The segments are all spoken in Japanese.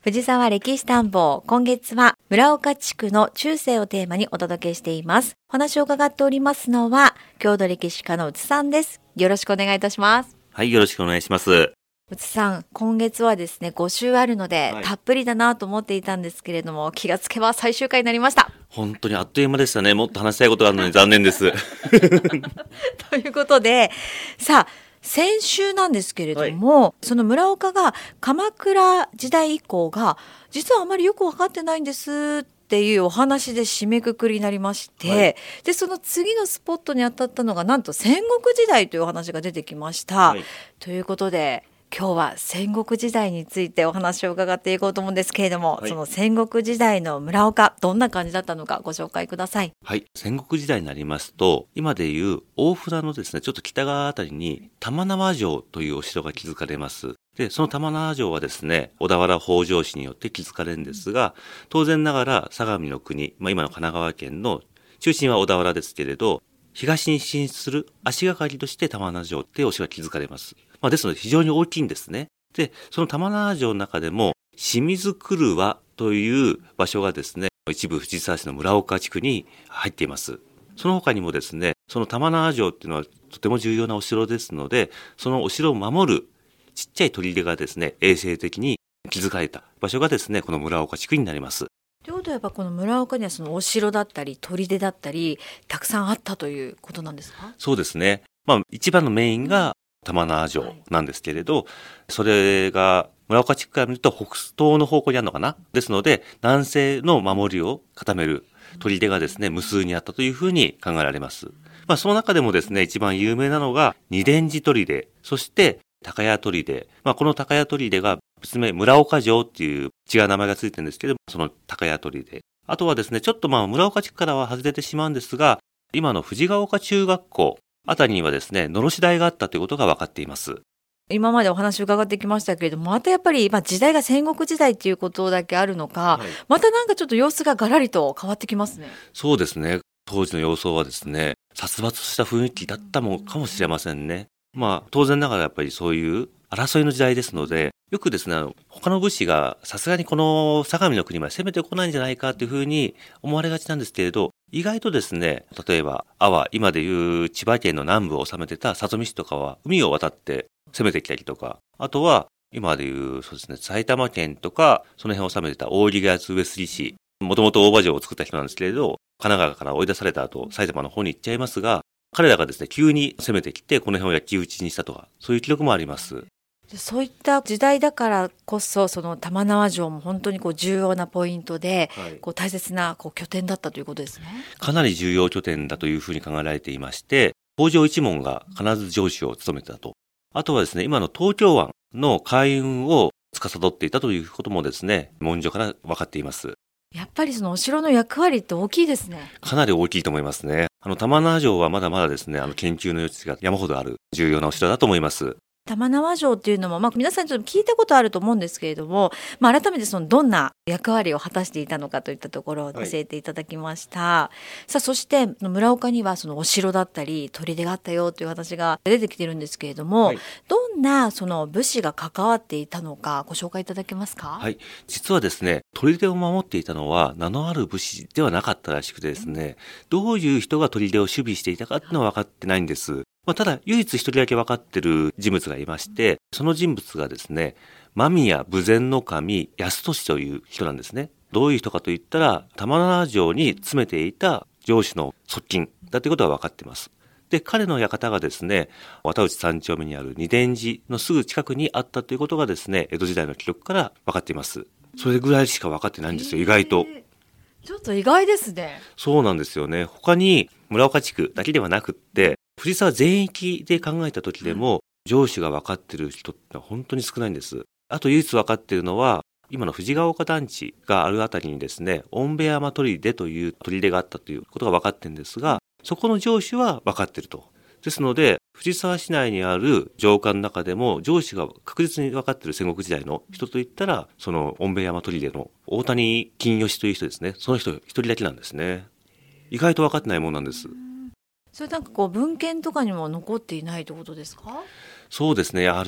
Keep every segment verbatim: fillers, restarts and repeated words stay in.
藤沢歴史探訪、今月は村岡地区の中世をテーマにお届けしています。お話を伺っておりますのは郷土歴史家の宇津さんです。よろしくお願いいたします。 はい、よろしくお願いします。 宇津さん、今月はですねご週あるので、はい、たっぷりだなと思っていたんですけれども、気がつけば最終回になりました。 本当にあっという間でしたね。もっと話したいことがあるのに残念ですということで、さあ先週なんですけれども、はい、その村岡が鎌倉時代以降が実はあまりよく分かってないんですっていうお話で締めくくりになりまして、はい、でその次のスポットに当たったのがなんと戦国時代というお話が出てきました、はい、ということで今日は戦国時代についてお話を伺っていこうと思うんですけれども、はい、その戦国時代の村岡どんな感じだったのかご紹介ください。 はい、戦国時代になりますと今でいう大船のですねちょっと北側あたりに玉縄城というお城が築かれます。でその玉縄城はですね小田原北条氏によって築かれるんですが、当然ながら相模の国、まあ、今の神奈川県の中心は小田原ですけれど、東に進出する足がかりとして玉縄城っていうお城が築かれます。まあ、ですので非常に大きいんですね。で、その玉縄城の中でも清水廓という場所がですね、一部藤沢市の村岡地区に入っています。その他にもですね、その玉縄城っていうのはとても重要なお城ですので、そのお城を守るちっちゃい砦がですね、衛生的に築かれた場所がですね、この村岡地区になります。 ということはやっぱこの村岡にはそのお城だったり砦だったりたくさんあったということなんですか？ そうですね。まあ一番のメインが玉縄城なんですけれど、はい、それが村岡地区から見ると北東の方向にあるのかな。ですので南西の守りを固める砦がですね無数にあったというふうに考えられます。まあその中でもですね一番有名なのが二伝寺砦、そして高谷砦。まあこの高谷砦が別名村岡城っていう違う名前がついてるんですけど、その高谷砦。あとはですねちょっとまあ村岡地区からは外れてしまうんですが、今の藤ヶ丘中学校あたりにはですね、のろし台があったということが分かっています。 今までお話を伺ってきましたけれども、またやっぱり、まあ、時代が戦国時代っていうことだけあるのか、はい、またなんかちょっと様子がガラリと変わってきますね。 そうですね。当時の様相はですね、殺伐とした雰囲気だったもかもしれませんね。まあ、当然ながらやっぱりそういう争いの時代ですので、よくですね、あの他の武士がさすがにこの相模の国まで攻めてこないんじゃないかというふうに思われがちなんですけれど、意外とですね、例えば阿波、今でいう千葉県の南部を治めてた里見氏とかは海を渡って攻めてきたりとか、あとは今でいうそうですね、埼玉県とかその辺を治めてた大木谷上杉氏、もともと大場城を作った人なんですけれど、神奈川から追い出された後埼玉の方に行っちゃいますが、彼らがですね急に攻めてきてこの辺を焼き討ちにしたとか、そういう記録もあります。 そういった時代だからこそ、その玉縄城も本当にこう重要なポイントで、はい、こう大切なこう拠点だったということですね。 かなり重要拠点だというふうに考えられていまして、北条一門が必ず城主を務めてたと。あとはですね、今の東京湾の海運を司っていたということもですね、文書から分かっています。 やっぱりそのお城の役割って大きいですね。 かなり大きいと思いますね。あの玉縄城はまだまだですね、あの研究の余地が山ほどある重要なお城だと思います。 玉縄城っていうのも、まあ、皆さんちょっと聞いたことあると思うんですけれども、まあ、改めてそのどんな役割を果たしていたのかといったところを教えていただきました、はい、さあそして村岡にはそのお城だったり砦があったよという話が出てきてるんですけれども、はい、どんなその武士が関わっていたのかご紹介いただけますか？ はい、実はですね砦を守っていたのは名のある武士ではなかったらしくてですね、どういう人が砦を守備していたかっていうのは分かってないんです。まあ、ただ唯一一人だけ分かってる人物がいまして、その人物がですね間宮豊前守安俊という人なんですね。どういう人かといったら玉縄城に詰めていた城主の側近だということが分かっています。で彼の館がですね綿内三丁目にある二伝寺のすぐ近くにあったということがですね江戸時代の記録から分かっています。それぐらいしか分かってないんですよ、意外と。 ちょっと意外ですね。 そうなんですよね。他に村岡地区だけではなくって藤沢全域で考えた時でも、城主が分かっている人ってのは本当に少ないんです。あと唯一分かっているのは今の藤ヶ丘団地があるあたりにですね御部山砦という砦があったということが分かってるんですが、そこの城主は分かっていると。ですので藤沢市内にある城下の中でも城主が確実に分かっている戦国時代の人といったら、その御部山砦の大谷金吉という人ですね。その人一人だけなんですね。意外と分かってないもんなんです。 それなんかこう文献とかにも残っていないということですか？ そうですね。やはり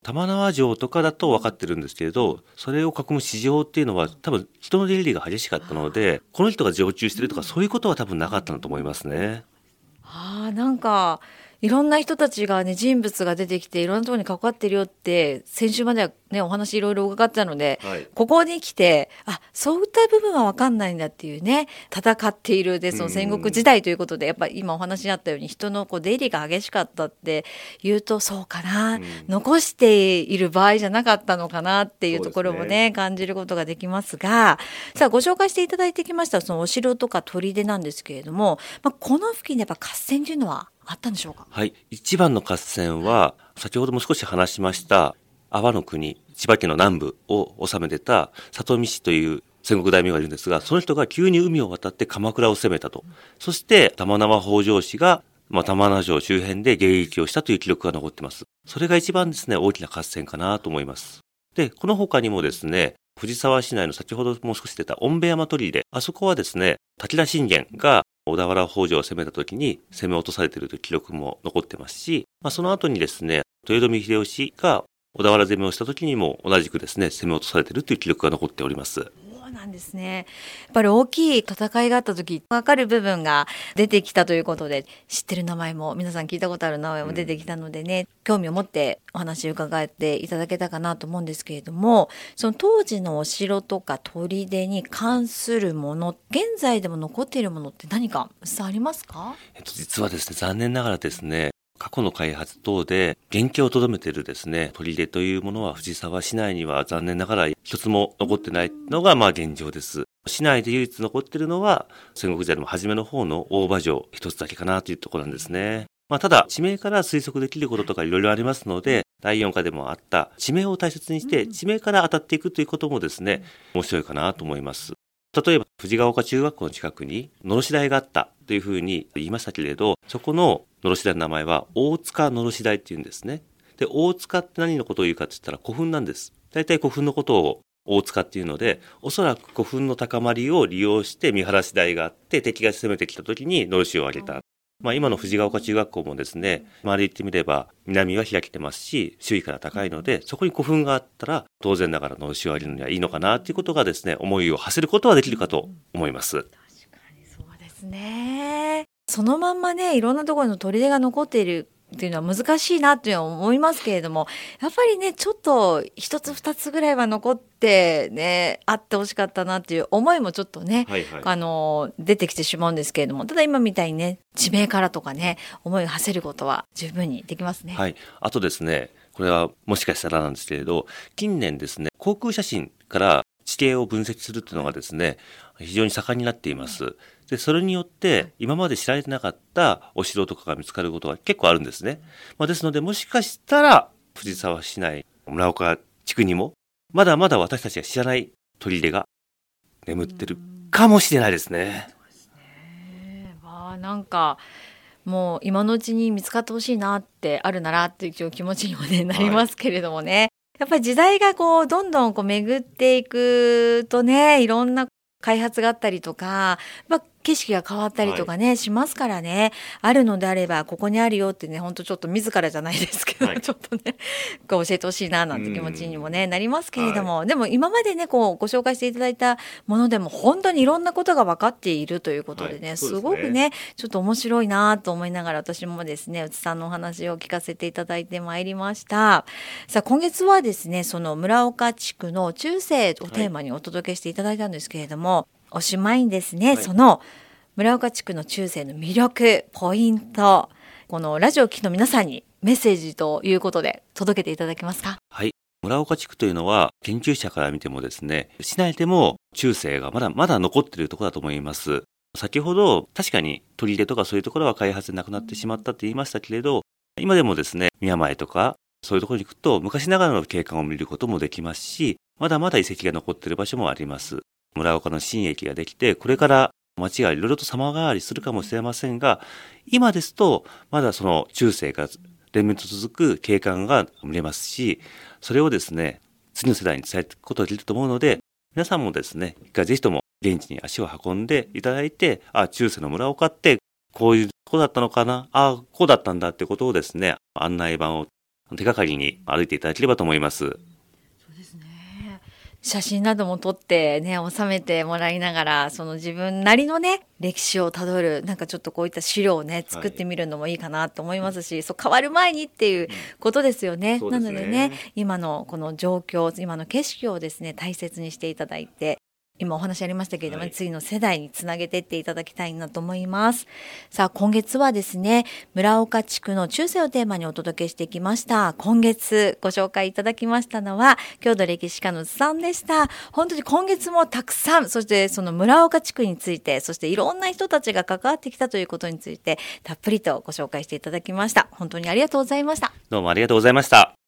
玉縄城とかだと分かってるんですけれど、それを囲む市場っていうのは多分人の出入りが激しかったので、この人が常駐してるとかそういうことは多分なかったんだと思いますね。 ああ、なんかいろんな人たちがね、人物が出てきていろんなところに関わってるよって先週まではね、お話いろいろ伺ってたので、 はい、 ここに来て、あ、そういった部分は分かんないんだっていうね、戦っているで、その戦国時代ということで、やっぱり今お話にあったように人のこう出入りが激しかったって言うと、そうかな、うん、残している場合じゃなかったのかなっていうところも ね, ね感じることができますが、さあご紹介していただいてきましたそのお城とか砦なんですけれども、まあ、この付近でやっぱ合戦というのはあったんでしょうか。 はい、一番の合戦は先ほども少し話しました阿波の国、千葉県の南部を治めてた里見氏という戦国大名がいるんですが、その人が急に海を渡って鎌倉を攻めたと。そして玉縄北条氏が、まあ、玉縄城周辺で迎撃をしたという記録が残っています。それが一番ですね、大きな合戦かなと思います。で、この他にもですね、藤沢市内の先ほどもう少し出た御部山砦、あそこはですね、武田信玄が小田原北条を攻めた時に攻め落とされているという記録も残ってますし、まあ、その後にですね、豊臣秀吉が小田原攻めをした時にも同じくですね、攻め落とされているという記録が残っております。 そうなんですね。やっぱり大きい戦いがあった時分かる部分が出てきたということで、知ってる名前も皆さん聞いたことある名前も出てきたのでね、うん、興味を持ってお話を伺っていただけたかなと思うんですけれども、その当時のお城とか砦に関するもの、現在でも残っているものって何かありますか？ えっと、実はですね、残念ながらですね、過去の開発等で原型をとどめているですね、砦というものは藤沢市内には残念ながら一つも残ってないのがまあ現状です。市内で唯一残っているのは戦国時代の初めの方の大場城一つだけかなというところなんですね。まあ、ただ地名から推測できることとかいろいろありますので、だいよんかでもあった地名を大切にして地名から当たっていくということもですね、面白いかなと思います。例えば藤ヶ丘中学校の近くにのろし台があったというふうに言いましたけれど、そこののろし台の名前は大塚のろし台っていうんですね。で、大塚って何のことを言うかって言ったら古墳なんです。大体古墳のことを大塚っていうので、おそらく古墳の高まりを利用して見晴らし台があって敵が攻めてきた時にのろしを上げた。まあ今の藤ヶ丘中学校もですね、周り行ってみれば南は開けてますし、周囲から高いので、そこに古墳があったら当然ながらのろしを上げるのにはいいのかなということがですね、思いを馳せることはできるかと思います。 確かにそうですね。そのまんまね、いろんなところの砦が残っているっていうのは難しいなというのは思いますけれども、やっぱりね、ちょっと一つ二つぐらいは残ってね、あってほしかったなっていう思いもちょっとね、はいはい、あの出てきてしまうんですけれども、ただ今みたいにね、地名からとかね、思いを馳せることは十分にできますね。 はい。あとですね、これはもしかしたらなんですけれど、近年ですね、航空写真から地形を分析するというのがですね、非常に盛んになっています。で、それによって今まで知られてなかったお城とかが見つかることが結構あるんですね。まあ、ですので、もしかしたら藤沢市内、村岡地区にもまだまだ私たちが知らない砦が眠ってるかもしれないですね。 そうですね。わあ、なんかもう今のうちに見つかってほしいなってあるならっていう気持ちにも、ね、なりますけれどもね、はい、やっぱり時代がこうどんどんこう巡っていくとね、いろんな開発があったりとか、まあ、景色が変わったりとかね、はい、しますからね、あるのであればここにあるよってね、本当ちょっと自らじゃないですけど、はい、ちょっとねこう教えてほしいななんて気持ちにもねなりますけれども、はい、でも今までねこうご紹介していただいたものでも本当にいろんなことが分かっているということでね、はい、すごくねちょっと面白いなと思いながら、私もですね内さんのお話を聞かせていただいてまいりました。さあ今月はですね、その村岡地区の中世をテーマにお届けしていただいたんですけれども、はい、おしまいにですね、はい、その村岡地区の中世の魅力、ポイント、このラジオを聴きの皆さんにメッセージということで届けていただけますか？ はい。村岡地区というのは研究者から見てもですね、市内でも中世がまだまだ残っているところだと思います。先ほど確かに砦とかそういうところは開発でなくなってしまったって言いましたけれど、今でもですね、宮前とかそういうところに行くと昔ながらの景観を見ることもできますし、まだまだ遺跡が残っている場所もあります。村岡の新駅ができて、これから街がいろいろと様変わりするかもしれませんが、今ですとまだその中世が連綿と続く景観が見れますし、それをですね次の世代に伝えていくことができると思うので、皆さんもですね一回ぜひとも現地に足を運んでいただいて、あ、中世の村岡ってこういうとこだったのかな、あ、こうだったんだってことをですね案内板を手がかりに歩いていただければと思います。 写真なども撮ってね、収めてもらいながら、その自分なりのね、歴史をたどる、なんかちょっとこういった資料をね、作ってみるのもいいかなと思いますし、はい、そう変わる前にっていうことですよね。うん、なのでね、今のこの状況、今の景色をですね、大切にしていただいて、今お話ありましたけれども、はい、次の世代につなげていっていただきたいなと思います。さあ、今月はですね、村岡地区の中世をテーマにお届けしてきました。今月ご紹介いただきましたのは、郷土歴史家のずさんでした。本当に今月もたくさん、そしてその村岡地区について、そしていろんな人たちが関わってきたということについて、たっぷりとご紹介していただきました。本当にありがとうございました。 どうもありがとうございました。